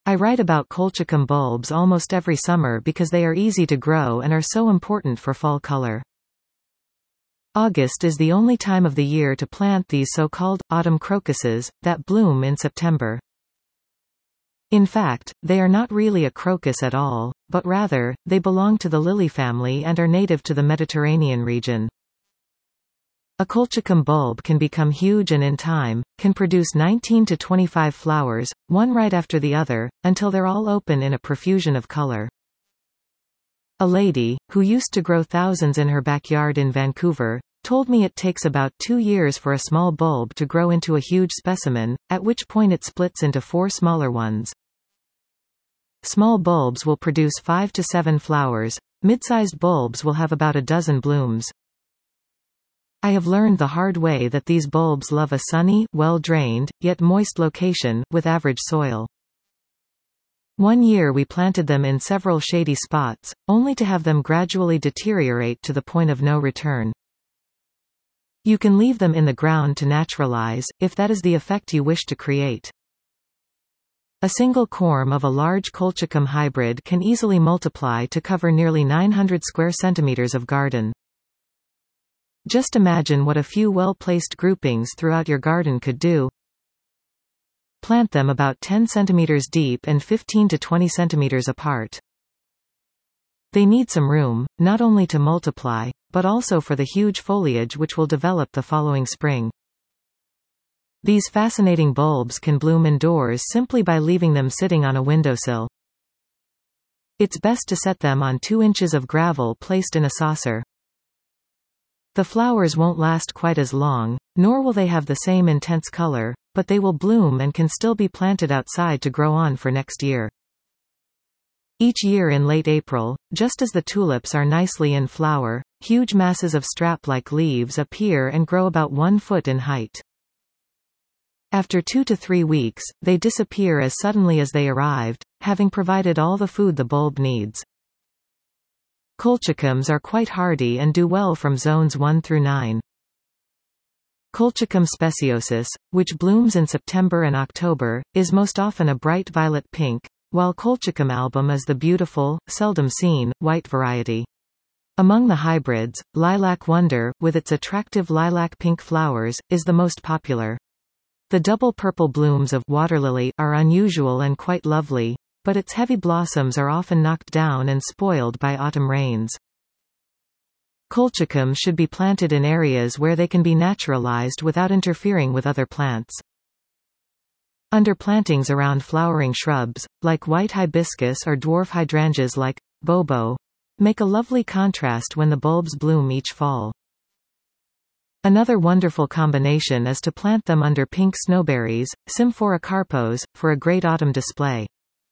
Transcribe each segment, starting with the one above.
I write about colchicum bulbs almost every summer because they are easy to grow and are so important for fall color. August is the only time of the year to plant these so-called autumn crocuses, that bloom in September. In fact, they are not really a crocus at all, but rather, they belong to the lily family and are native to the Mediterranean region. A colchicum bulb can become huge and in time, can produce 19 to 25 flowers, one right after the other, until they're all open in a profusion of color. A lady, who used to grow thousands in her backyard in Vancouver, told me it takes about 2 years for a small bulb to grow into a huge specimen, at which point it splits into 4 smaller ones. Small bulbs will produce 5 to 7 flowers, mid-sized bulbs will have about a dozen blooms. I have learned the hard way that these bulbs love a sunny, well-drained, yet moist location, with average soil. One year we planted them in several shady spots, only to have them gradually deteriorate to the point of no return. You can leave them in the ground to naturalize, if that is the effect you wish to create. A single corm of a large colchicum hybrid can easily multiply to cover nearly 900 square centimeters of garden. Just imagine what a few well-placed groupings throughout your garden could do. Plant them about 10 centimeters deep and 15 to 20 centimeters apart. They need some room, not only to multiply, but also for the huge foliage which will develop the following spring. These fascinating bulbs can bloom indoors simply by leaving them sitting on a windowsill. It's best to set them on 2 inches of gravel placed in a saucer. The flowers won't last quite as long, nor will they have the same intense color, but they will bloom and can still be planted outside to grow on for next year. Each year in late April, just as the tulips are nicely in flower, huge masses of strap-like leaves appear and grow about 1 foot in height. After 2 to 3 weeks, they disappear as suddenly as they arrived, having provided all the food the bulb needs. Colchicums are quite hardy and do well from zones 1 through 9. Colchicum speciosus, which blooms in September and October, is most often a bright violet pink, while Colchicum album is the beautiful, seldom seen, white variety. Among the hybrids, Lilac Wonder, with its attractive lilac pink flowers, is the most popular. The double purple blooms of waterlily are unusual and quite lovely, but its heavy blossoms are often knocked down and spoiled by autumn rains. Colchicums should be planted in areas where they can be naturalized without interfering with other plants. Underplantings around flowering shrubs, like white hibiscus or dwarf hydrangeas like bobo, make a lovely contrast when the bulbs bloom each fall. Another wonderful combination is to plant them under pink snowberries, Symphora carpos, for a great autumn display.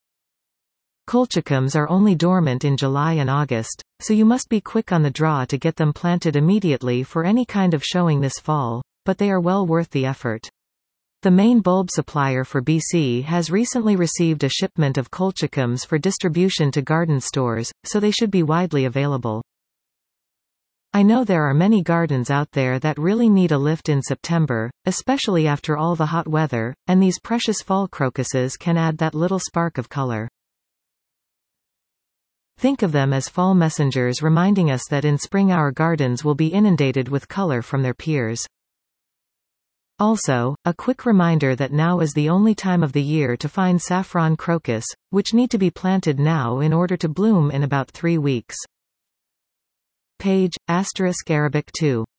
Colchicums are only dormant in July and August, so you must be quick on the draw to get them planted immediately for any kind of showing this fall, but they are well worth the effort. The main bulb supplier for BC has recently received a shipment of colchicums for distribution to garden stores, so they should be widely available. I know there are many gardens out there that really need a lift in September, especially after all the hot weather, and these precious fall crocuses can add that little spark of color. Think of them as fall messengers reminding us that in spring our gardens will be inundated with color from their peers. Also, a quick reminder that now is the only time of the year to find saffron crocus, which need to be planted now in order to bloom in about 3 weeks. Page *Arabic 2